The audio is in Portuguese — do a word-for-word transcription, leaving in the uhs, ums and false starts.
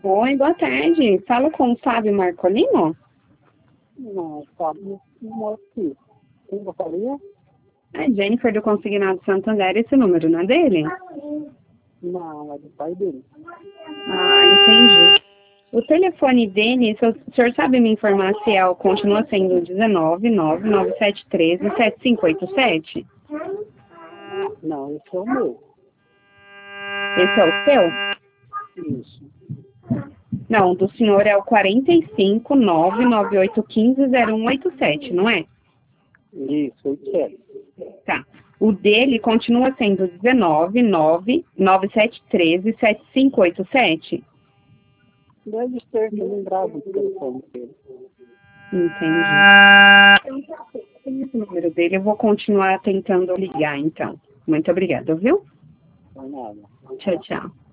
Oi, boa tarde. Falo com o Fábio Marcolino? Não, Fábio, não aqui. Quem gostaria? É Jennifer do Consignado Santander, esse número não é dele? Não, é do pai dele. Ah, entendi. O telefone dele, se o o senhor sabe me informar se é, o- continua sendo dezenove, nove nove sete um três, sete cinco oito sete? Não, esse é o meu. Esse é o seu? Isso. Não, o do senhor é o quarenta e cinco, nove nove oito um cinco, zero um oito sete, não é? Isso, eu quero. Tá. O dele continua sendo dezenove, nove nove sete um três, sete cinco oito sete? Deve ser que eu lembrava do telefone dele. Entendi. Tem esse número dele, eu vou continuar tentando ligar, então. Muito obrigada, viu? Não é nada. Tchau, tchau.